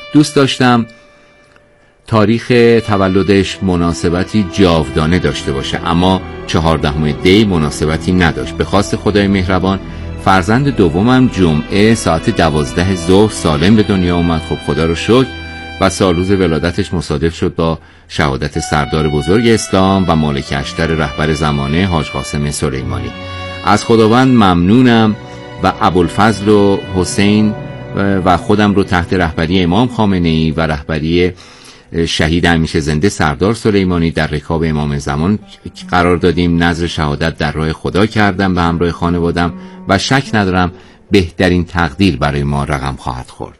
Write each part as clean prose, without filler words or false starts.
دوست داشتم تاریخ تولدش مناسبتی جاودانه داشته باشه، اما 14 دی مناسبتی نداشت. به خواست خدای مهربان فرزند دومم جمعه ساعت 12 ظهر سالم به دنیا اومد. خب خدا رو شکر. و سالروز ولادتش مصادف شد با شهادت سردار بزرگ اسلام و مالک اشتر رهبر زمانه حاج قاسم سلیمانی. از خداوند ممنونم و ابوالفضل و حسین و خودم رو تحت رهبری امام خامنه‌ای و رهبری شهید همیشه زنده سردار سلیمانی در رکاب امام زمان قرار دادیم. نذر شهادت در راه خدا کردم به همراه خانوادم و شک ندارم بهترین تقدیر برای ما رقم خواهد خورد.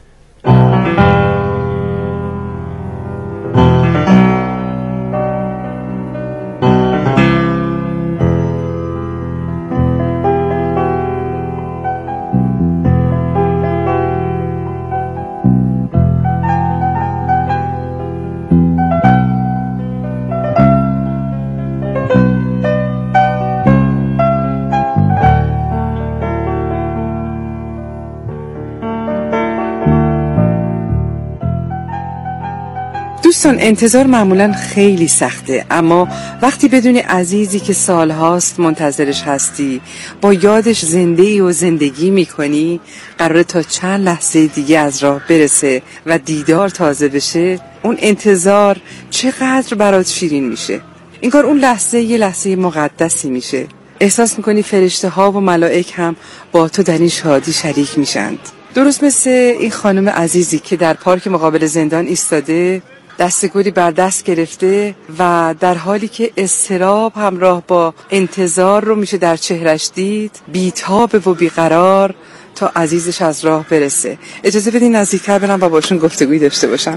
دوستان، انتظار معمولا خیلی سخته، اما وقتی بدونی عزیزی که سالهاست منتظرش هستی با یادش زنده‌ای و زندگی میکنی، قراره تا چند لحظه دیگه از راه برسه و دیدار تازه بشه، اون انتظار چقدر برات شیرین میشه. این کار اون لحظه یه لحظه مقدسی میشه. احساس میکنی فرشته ها و ملائک هم با تو در این شادی شریک میشند. درست مثل این خانم عزیزی که در پارک مقابل زندان ایستاده، دستگلی بر دست گرفته و در حالی که اضطراب همراه با انتظار رو میشه در چهرش دید، بی‌تاب و بیقرار تا عزیزش از راه برسه. اجازه بدین نزدیکتر برم و باشون گفتگویی داشته باشم.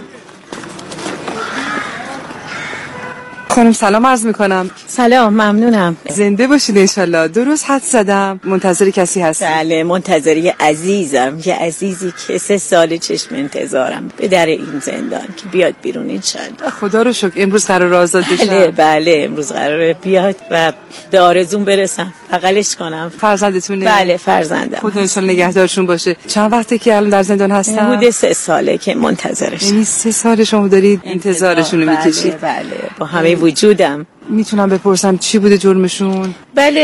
خانم سلام عرض میکنم. سلام، ممنونم. زنده باشید انشالله. درست حد زدم؟ منتظر کسی هستی؟ بله، منتظر عزیزم، یه عزیزی که 3 سال چشم انتظارم به در این زندان که بیاد بیرون انشالله. خدا رو شکر. امروز قرار آزاد بشه؟ بله امروز قراره بیاد و به آرزوم برسم، بغلش کنم. فرزندتونه؟ بله فرزندم. خدا انشالله نگهدارشون باشه. چند وقته که الان در زندان هستن؟ حدود 3 ساله که منتظرش. یعنی 3 سال شما دارید انتظارشون رو میکشید؟ بله با همه وجودم. میتونم بپرسم چی بوده جرمشون؟ بله،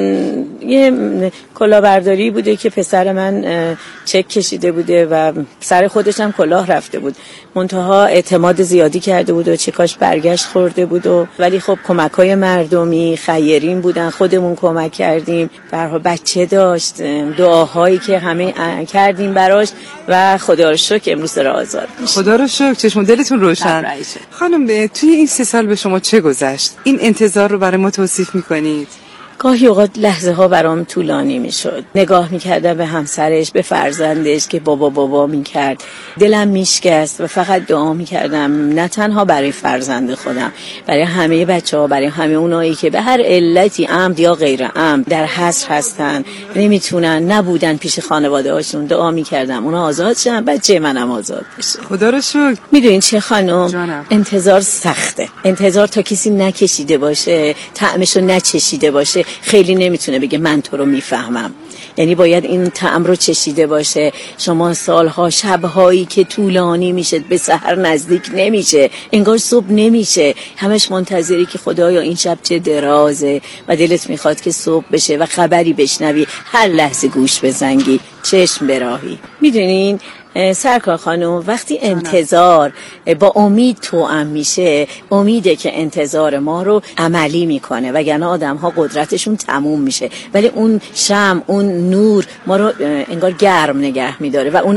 یه کلاهبرداری بوده که پسر من چک کشیده بوده و سر خودش هم کلاه رفته بود، منتها اعتماد زیادی کرده بود و چکاش برگشت خورده بود ولی خب کمک‌های مردمی خیرین بودن، خودمون کمک کردیم. به هر حال بچه داشت، دعاهایی که همه کردیم براش و خدا رو شکر امروز داره آزاد میشه. خدا رو شکر. چشم دلتون روشن. خانم توی این 3 سال به شما چه گذشت؟ این انتظار رو برای ما توصیف میکنید؟ گاهی اوقات لحظه ها برام طولانی میشد. نگاه میکردم به همسرش، به فرزندش که بابا میکرد، دلم میشکست و فقط دعا میکردم نه تنها برای فرزند خودم، برای همه بچه‌ها، برای همه اونایی که به هر علتی عمد یا غیر عمد در حصر هستن، نمیتونن، نبودن پیش خانواده هاشون. دعا میکردم اونا آزاد شن، بچه منم آزاد بشه. خدا رو شکر. میدونین چه خانم؟ جانم. انتظار سخته. انتظار تا کسی نکشیده باشه، طعمشو نچشیده باشه، خیلی نمیتونه بگه من تو رو میفهمم. یعنی باید این طعم رو چشیده باشه. شما سالها، شبهایی که طولانی میشه، به سحر نزدیک نمیشه، انگار صبح نمیشه، همش منتظری که خدایا این شب چه درازه و دلت میخواد که صبح بشه و خبری بشنوی، هر لحظه گوش بزنگی، چشم براهی. میدونین سرکار خانم، وقتی انتظار با امید توأم میشه، امیده که انتظار ما رو عملی میکنه، وگرنه آدم ها قدرتشون تموم میشه. ولی اون شمع، اون نور ما رو انگار گرم نگه میداره و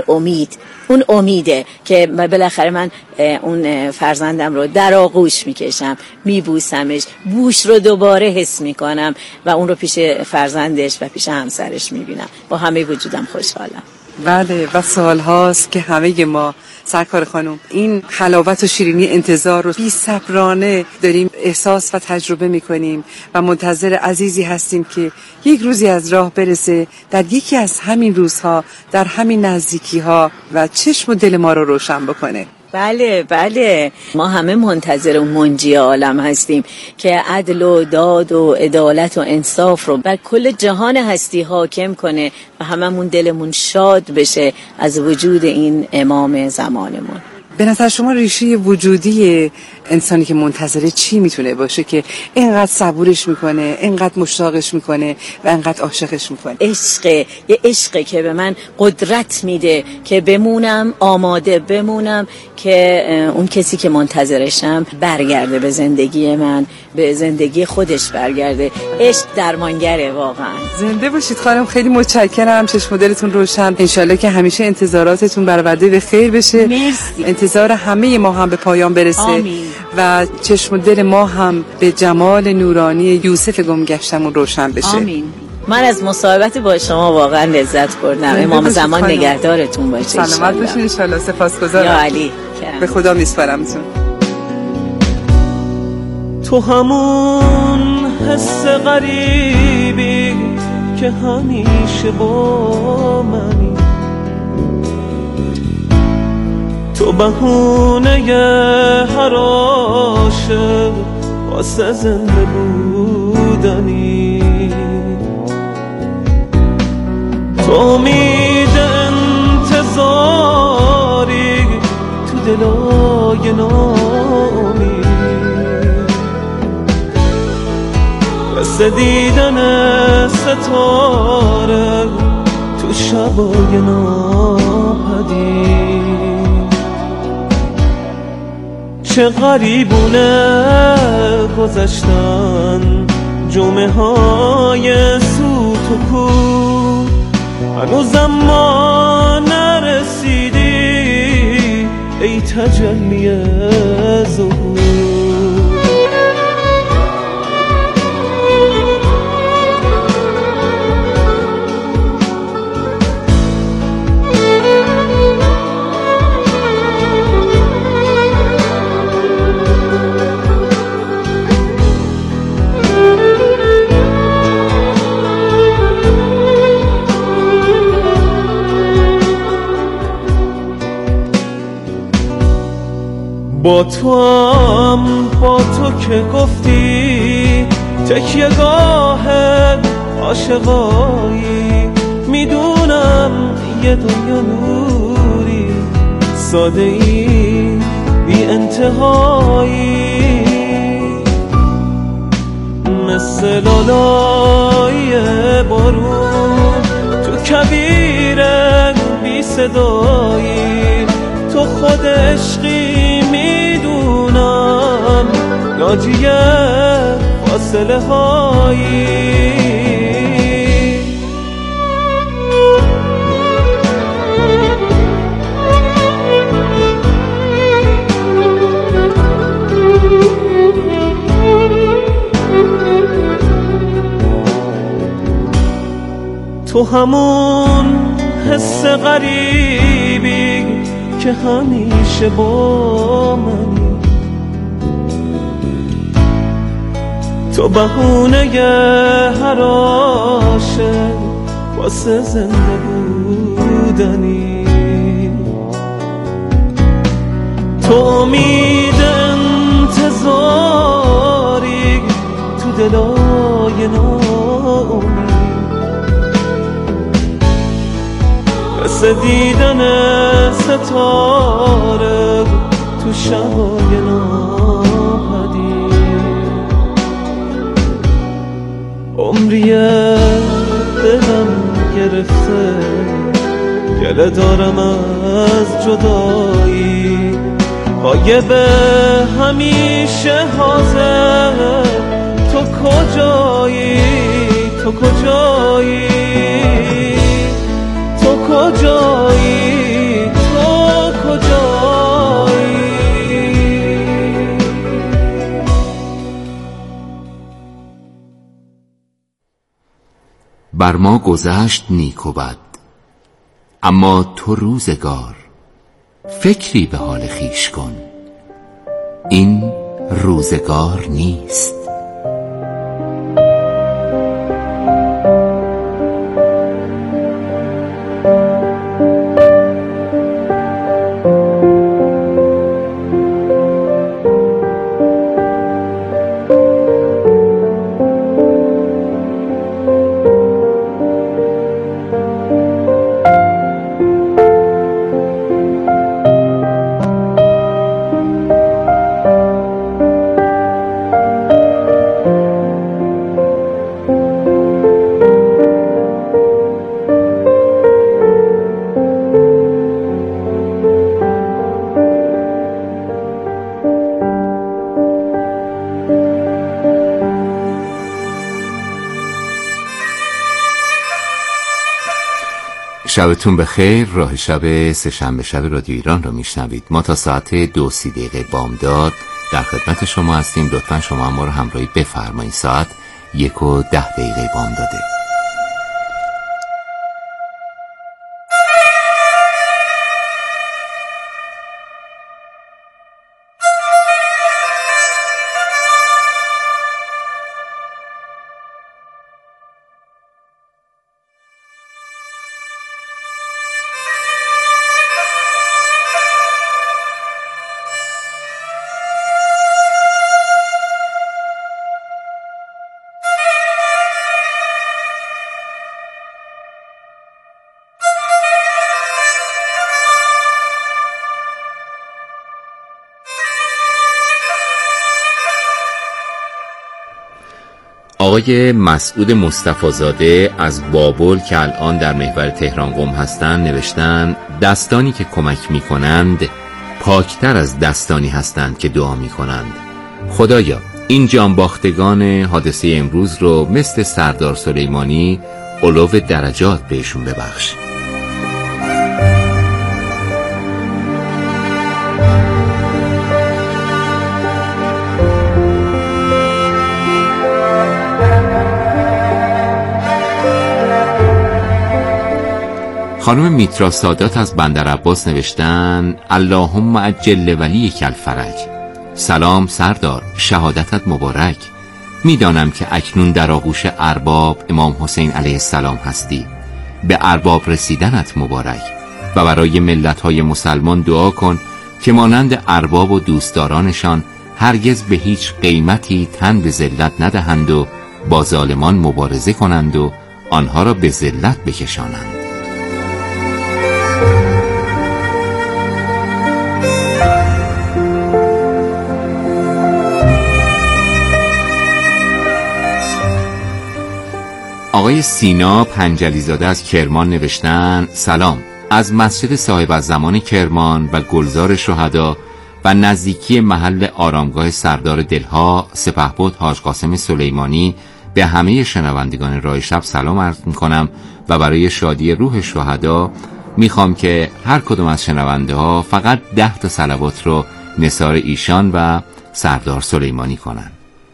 اون امیده که بالاخره من اون فرزندم رو در آغوش میکشم، میبوسمش، بوش رو دوباره حس میکنم و اون رو پیش فرزندش و پیش همسرش میبینم. با همه وجودم خوشحالم. بله، و سال هاست که همه ما سرکار خانم این حلاوت و شیرینی انتظار رو بی صبرانه داریم احساس و تجربه میکنیم و منتظر عزیزی هستیم که یک روزی از راه برسه، در یکی از همین روزها، در همین نزدیکی ها و چشم و دل ما رو روشن بکنه. بله ما همه منتظر اون منجی عالم هستیم که عدل و داد و عدالت و انصاف رو بر کل جهان هستی حاکم کنه و هممون دلمون شاد بشه از وجود این امام زمانمون. به نظر شما ریشه وجودی انسانی که منتظره چی میتونه باشه که اینقدر صبورش میکنه، اینقدر مشتاقش میکنه و اینقدر عاشقش میکنه؟ یه عشقه که به من قدرت میده که بمونم، آماده بمونم که اون کسی که منتظرشم برگرده به زندگی من، به زندگی خودش برگرده. عشق درمانگره واقعا. زنده باشید خانم، خیلی متشکرم. چشم و دلتون روشن، انشالله که همیشه انتظاراتتون برآورده به خیر بشه. مرسی. انتظار همه ما هم به پایان برسه. آمین. و چشم و دل ما هم به جمال نورانی یوسف گمگشتمون روشن بشه. آمین. من از مصاحبت با شما واقعا لذت بردم. امام زمان نگهدارتون باشه. سلامت باشین انشالله. سپاسگزارم. یا علی. به خدا میسپارمتون. تو همون حس غریبی که همیشه با منی، تو بهونه هر عاشق واسه زنده بودنی، تو امید انتظاری تو دلای نامی، مثل دیدن ستاره تو شبای ناپدید. چه غریبونه گذشتن جمعه های سوت و کور، هنوزم ما نرسیدی ای تجلی ظهور. با تو که گفتی تکیه گاه عاشقایی، میدونم یه دنیا نوری ساده ای بی انتهایی، مثل لالای بارون تو کویر بی صدایی، تو خود عشقی میدونم ناجی فاصله هایی. تو همون حس غریبی که همیشه با منی، تو بهونه هر عاشق واسه زنده بودنی، تو امید انتظاری تو دلای نامی، مثل دیدن ستاره تو شبای ناپدید. عمریه دلم گرفته گله دارم از جدایی، غایب همیشه حاضر تو کجایی، تو کجایی، تو کجایی، تو کجایی. بر ما گذشت نیک و بد، اما تو روزگار فکری به حال خویش کن، این روزگار نیست. شبتون بخیر. راه شب سه‌شنبه شب رادیو ایران رو میشنوید. ما تا ساعت 2:30 بامداد در خدمت شما هستیم. لطفا شما ما رو همراهی بفرمایید. ساعت 1:10 بامداده. آقای مسعود مصطفی‌زاده از بابل که الان در محور تهران قم هستند نوشتن دستانی که کمک می کنند پاکتر از دستانی هستند که دعا می کنند. خدایا این جانباختگان حادثه امروز رو مثل سردار سلیمانی علو درجات بهشون ببخش. خانم میترا سادات از بندر عباس نوشتن اللهم عجل ولیک الفرج. سلام سردار، شهادتت مبارک. میدانم که اکنون در آغوش ارباب امام حسین علیه السلام هستی. به ارباب رسیدنت مبارک و برای ملت‌های مسلمان دعا کن که مانند ارباب و دوستدارانشان هرگز به هیچ قیمتی تن به ذلت ندهند و با ظالمان مبارزه کنند و آنها را به ذلت بکشانند. آقای سینا پنجلیزاده از کرمان نوشتن سلام. از مسجد صاحب الزمان کرمان و گلزار شهدا و نزدیکی محل آرامگاه سردار دلها سپهبد حاج قاسم سلیمانی به همه شنوندگان راه شب سلام عرض میکنم و برای شادی روح شهدا میخوام که هر کدوم از شنونده ها فقط 10 تا صلوات رو نثار ایشان و سردار سلیمانی کنن.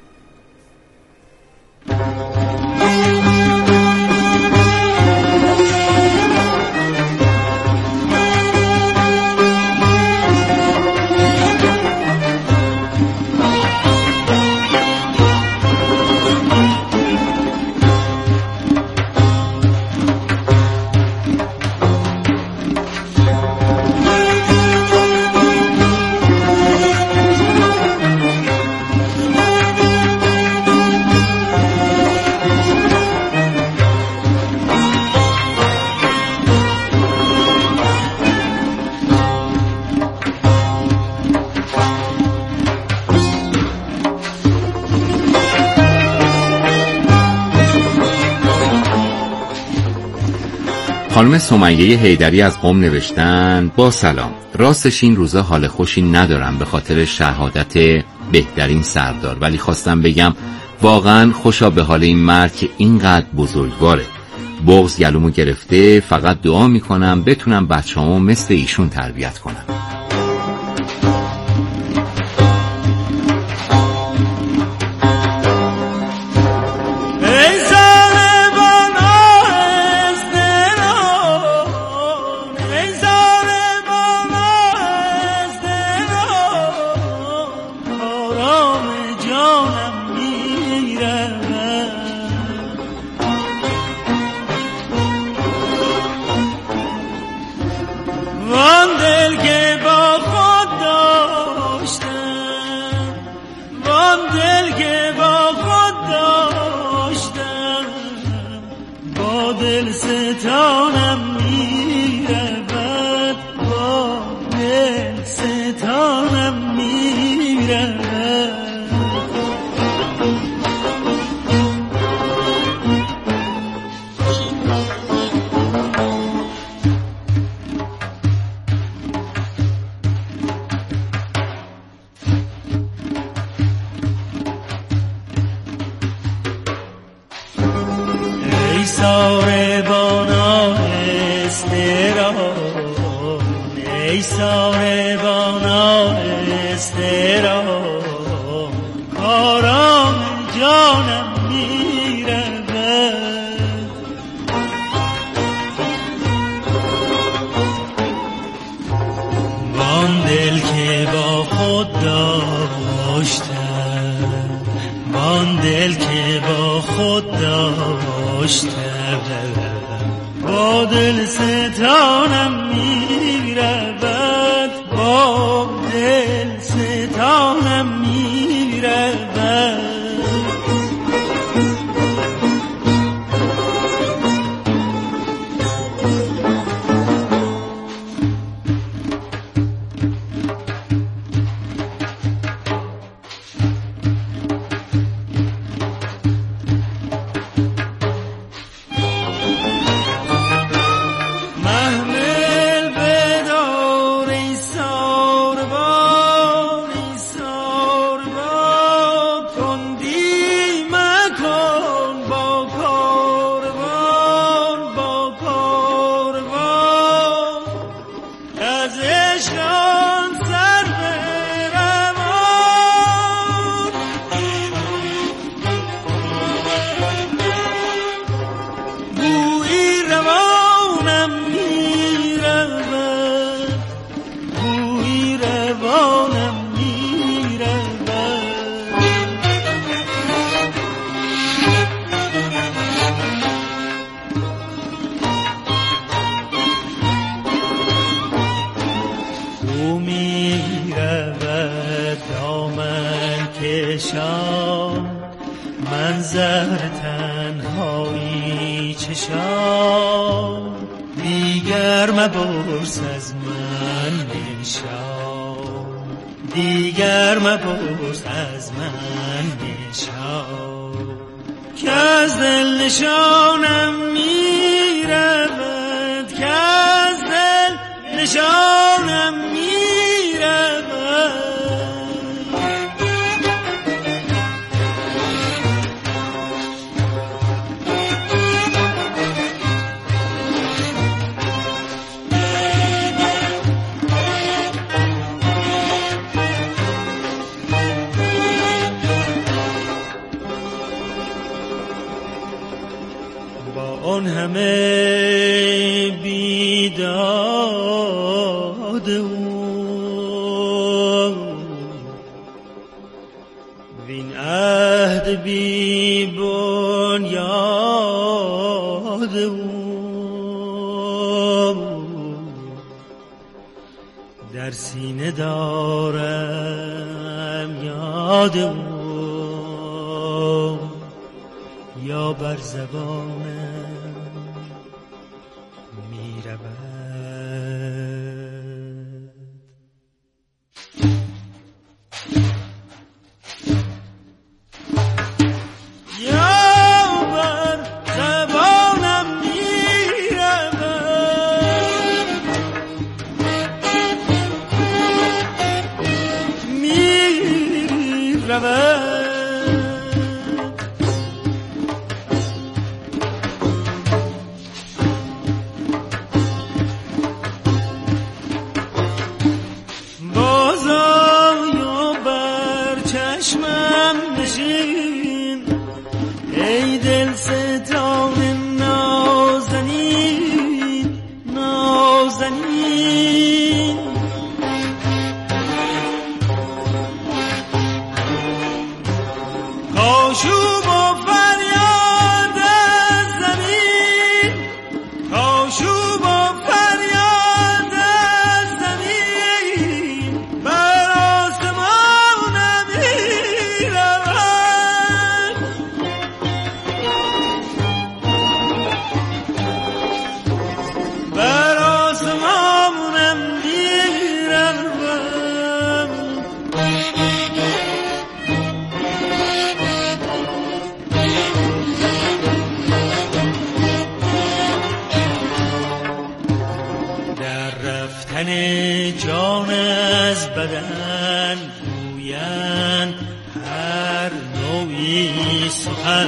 خانم سمیه حیدری از قم نوشتن با سلام. راستش این روزا حال خوشی ندارم به خاطر شهادت بهترین سردار، ولی خواستم بگم واقعا خوشا به حال این مرد که اینقدر بزرگواره. بغض گلومو گرفته، فقط دعا میکنم بتونم بچه‌هامو مثل ایشون تربیت کنم. ساربان آهسته کاروانان استرام کاران جانم میرود وان دل که با خود داشتم وان دل که با خود داشتم با دل ستانم میرود با دل ستانم میرود من زهر تنهایی چشام دیگر مبرس از من نشام دیگر مبرس از من نشام که از دل نشانم میرود که از دل نشانم میرود آن همه بیداد وین عهد بی بنیاد در سینه دارم یاد یا بر زبانم ای دل ستان نازنین نازنین کاشوب و فریاد از زمین کاشوب و فریاد از زمین بر آسمان میرود بر آسمان میرود در رفتن جان از بدن گویند هر نوعی سخن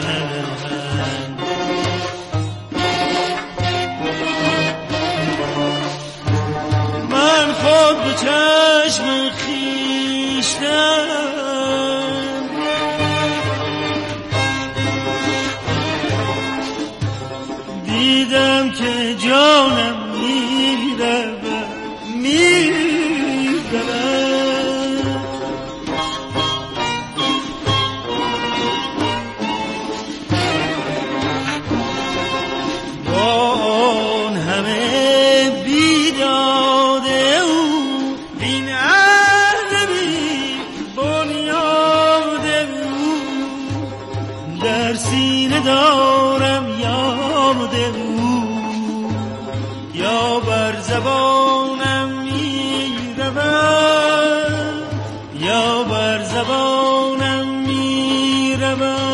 من خود به چشم خیشتن دیدم که جانم می‌رود با آن همه بیداد او این عهد بی بنیاد او در سینه دارم یاد او یا بر زبانم می‌رود یا بر زبانم می‌رود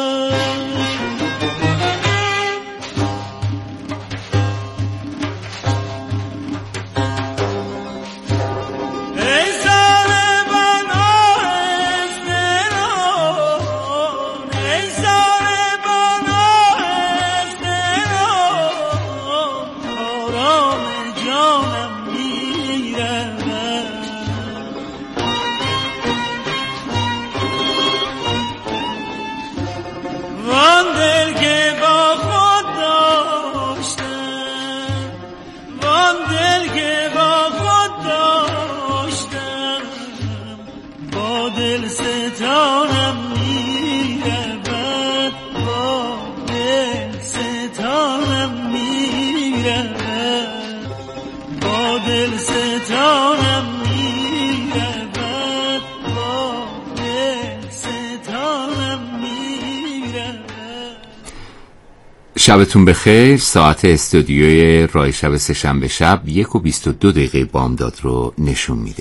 شبتون بخیر. ساعت استودیوی رای شب سه‌شنبه شب 1:22 بامداد رو نشون میده.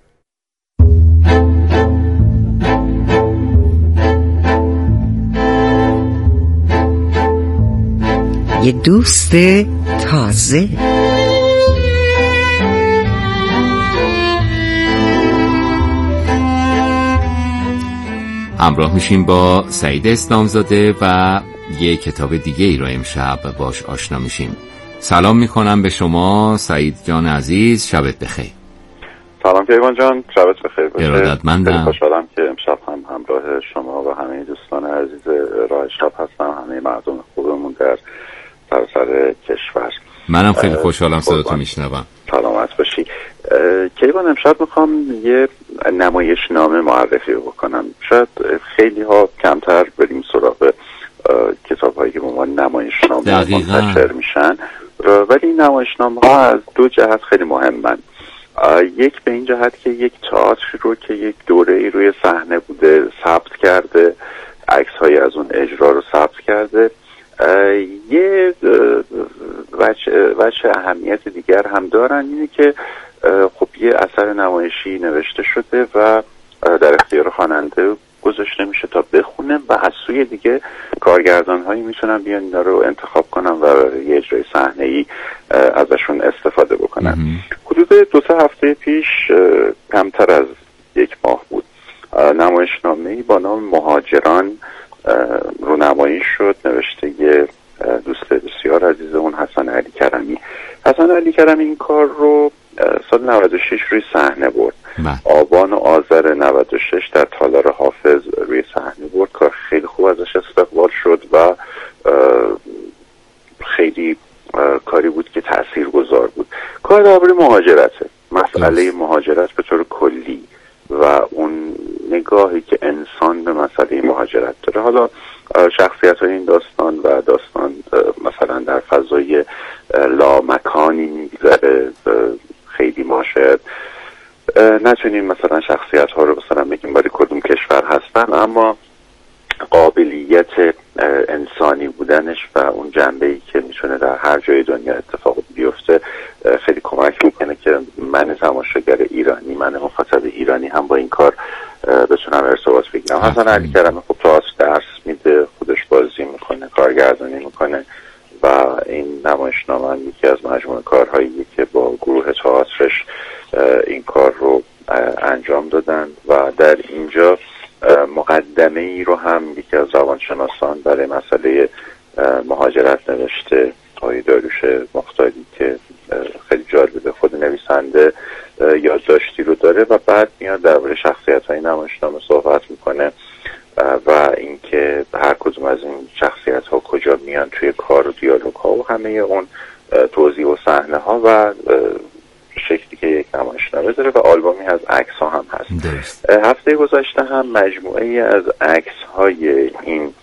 یه دوست تازه همراه میشیم با سعید اسلامزاده و یه کتاب دیگه ای رو امشب باش آشنا میشیم. سلام میکنم به شما سعید جان عزیز، شبت بخیر. سلام کیوان جان، شبت بخیر باشه. ارادتمندم. خیلی خوشحالم که امشب هم همراه شما و همه دوستان عزیز راه شب هستم، همه مردم خوبمون در سراسر کشور. منم خیلی خوشحالم صداتو میشنوم. سلامت باشی. کیوان امشب میخوام یه نمایشنامه معرفی بکنم. شاید خیلی ها کمتر بریم سراغ کتاب هایی که به عنوان نمایشنامه منتشر میشن، ولی این نمایشنامه ها از دو جهت خیلی مهمن. یک به این جهت که یک تئاتر رو که یک دوره روی صحنه بوده ثبت کرده، عکس های از اون اجرا رو ثبت کرده. یه وجه اهمیت دیگر هم دارن، اینه که خب یه اثر نمایشی نوشته شده و در اختیار خواننده گذاشته میشه تا بخونه و از سوی دیگه کارگردان هایی میتونن بیان اینا رو انتخاب کنن و یه اجرای صحنه‌ای ازشون استفاده بکنن. حدود 2-3 هفته پیش، کمتر از 1 ماه بود، نمایشنامه‌ای با نام مهاجران رونمایی شد، نوشته یه دوست بسیار عزیزمون حسن علی کرمی. حسن علی کرمی این کار رو سال 96 روی صحنه برد. آبان و آذر 96 در تالار حافظ روی صحنه برد. کار خیلی خوب ازش استقبال شد و خیلی کاری بود که تاثیرگذار بود. کار درباره مهاجرته، مسئله مهاجرت به طور کلی و اون نگاهی که انسان به مسئله مهاجرت داره. حالا شخصیت های این داستان و داستان مثلا در فضای لامکانی میگذره، خیلی ما شاید نتونیم مثلا شخصیت ها رو مثلا بگیم برای کدوم کشور هستن، اما قابلیت انسانی بودنش و اون جنبه‌ای که میتونه در هر جای دنیا اتفاق بیفته خیلی کمک میکنه که من تماشاگر ایرانی، من مخاطب ایرانی هم با این کار بتونم ارتباط بگیرم. حسن علی کرمی خب تئاتر درس میده، خودش بازی میکنه، کارگردانی میکنه و این نمایشنامه یکی از مجموعه کارهایی که با گروه تئاترش این کار رو انجام دادن و در اینجا مقدمه ای رو هم یکی از روانشناسان برای مسئله مهاجرت نوشته، آقای داریوش مختاری که خیلی جالبه. خود نویسنده یادداشتی رو داره و بعد میاد درباره شخصیت‌های نمایشنامه صحبت میکنه و اینکه هر کدوم از این شخصیت‌ها کجا میان توی کار و دیالوگ‌ها و همه اون توضیح و صحنه‌ها و شکلی که یک نمایشنامه داره و آلبومی از عکس‌ها هم هست. هفته گذشته هم مجموعه‌ای از عکس‌های این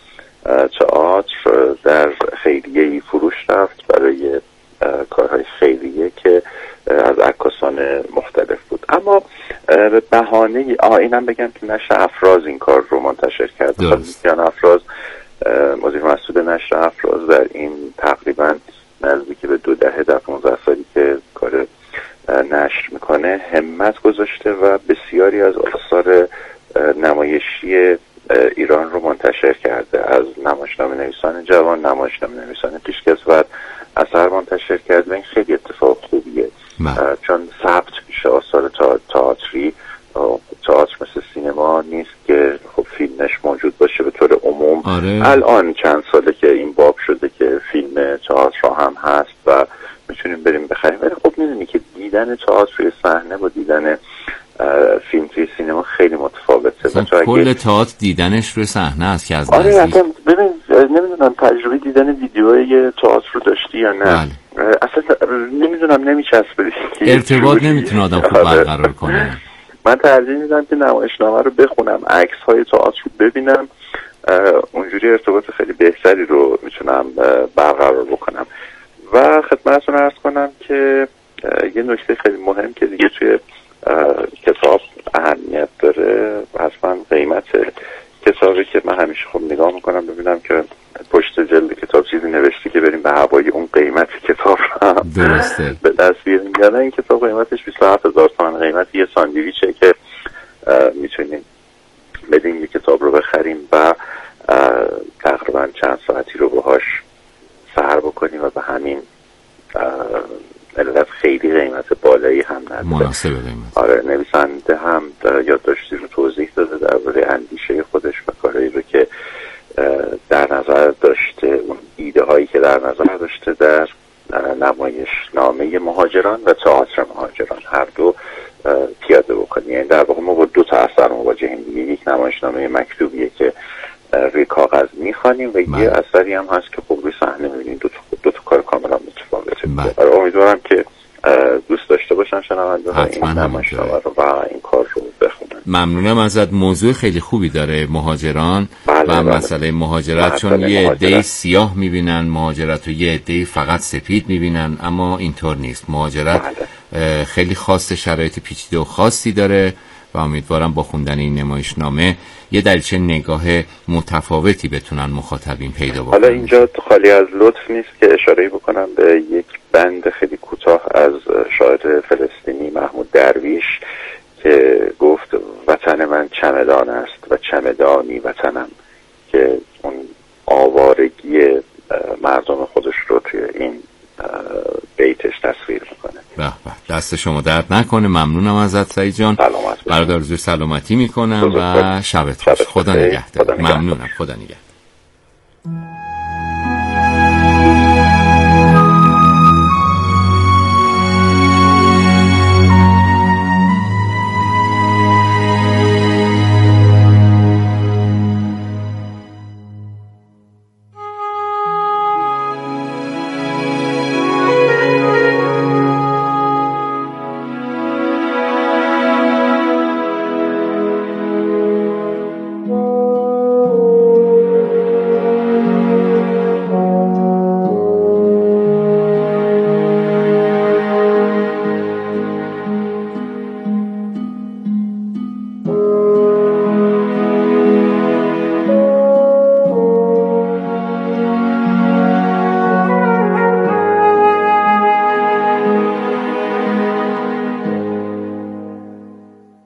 تئاتر در خیریه‌ای فروش رفت برای کارهای خیریه که از عکاسان مختلف بود. اما به بهانه اینم بگم که نشر افراز این کار رو منتشر کرد. افراز مدیر مسئول نشر افراز در این تقریبا نزدیک به 2 دهه در 15 سالی که کار نشر میکنه همت گذاشته و بسیاری از آثار نمایشی ایران رو منتشر کرده. از نمایشنامه نویسان جوان، نمایشنامه نویسان پیشکسوت اثر منتشر کرده. این خیلی اتفاق خوبیه چون ثبت میشه آثار تئاتری. تئاتر مثل سینما نیست که خب فیلمش موجود باشه به طور عموم. الان چند ساله که این باب شده که فیلم تئاتر هم هست و میتونیم بریم بخریم، ولی خب میدونی که دیدن تئاتر روی صحنه با دیدن فیلم توی سینما خیلی متفاوته. کل تئاتر دیدنش روی صحنه است که از نزدیک. ببین نمیدونم تجربه دیدن ویدیوی تئاتر رو داشتی یا نه. اصلا نمیدونم نمیچسبه. ارتباط نمیتونه آدم خوب برقرار کنه. من ترجیح میدم که نمایشنامه رو بخونم، عکس‌های تئاتر رو ببینم، اونجوری ارتباط خیلی بهتری رو میتونم برقرار بکنم. و خدمتتون عرض کنم که یه نکته خیلی مهم که دیگه توی کتاب اهمیت داره حتما قیمت کتابی که من همیشه خب نگاه میکنم ببینم که پشت جلد کتاب چیزی نوشته که بریم به هوای اون قیمت کتاب درسته به دست بیاریم. یعنی این کتاب قیمتش 27000 تومان، قیمت یه ساندویچه که میتونیم بدیم یه کتاب رو بخریم و تقریبا چند ساعتی رو باهاش سحر بکنیم و به همین علت خیلی قیمت بالایی هم نداره. مناسب قیمت. آره نویسنده هم یادداشتی رو توضیح داده درباره اندیشه خودش و کارهایی رو که در نظر داشته، اون ایده هایی که در نظر داشته در نمایشنامه مهاجران و تئاتر مهاجران هر دو پیاده بکنیم. یعنی در واقع ما با 2 تا اثر مواجهیم دیگه. یک نمایشنامه مکتوبیه که روی کاغذ میخوانیم و یه اثری هم هست که خب روی صحنه میبینیم. دو تا کار کاملا متفاوته. امیدوارم که دوست داشته باشن شنونده‌ها این نمایشنامه رو و این کار رو بخونن. ممنونم ازت. موضوع خیلی خوبی داره مهاجران و مسئله مهاجرت، چون یه عده سیاه میبینن مهاجرت و یه عده فقط سپید میبینن، اما اینطور نیست. مهاجرت خیلی خاص، شرایط پیچیده و خاصی داره و امیدوارم با خوندن این نمایشنامه یه دریچه نگاه متفاوتی بتونن مخاطبین پیدا بکنن. حالا اینجا خالی از لطف نیست که اشاره بکنم به یک بند خیلی کوتاه از شاعر فلسطینی محمود درویش که گفت وطن من چمدان است و چمدانی وطنم، که اون آوارگی مردم خودش رو توی این بیتش تصویر میکنه. به به، دست شما درد نکنه. ممنونم ازت سعید جان. برات آرزوی سلامتی میکنم و شبت خوش. خدا نگهدار. ممنونم. خدا نگهدار.